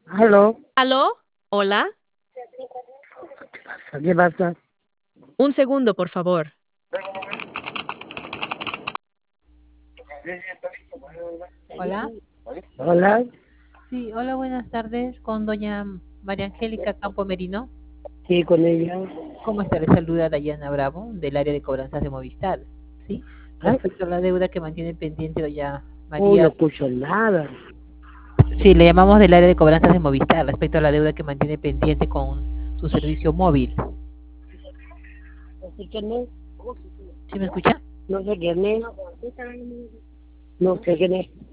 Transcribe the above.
Aló, ¿Aló? Hola. ¿qué pasa? Un segundo, por favor. Hola, Hola, sí, hola, buenas tardes con doña María Angélica Campo Merino. sí, con ella. ¿Cómo está? Le saluda Dayana Bravo del área de cobranzas de Movistar, ¿sí? ¿Ah? Respecto a la deuda que mantiene pendiente doña No María, escucho nada. sí, le llamamos del área de cobranzas de Movistar respecto a la deuda que mantiene pendiente con su servicio móvil. No sé quién es. ¿Sí me escucha? No sé quién es. No sé quién es.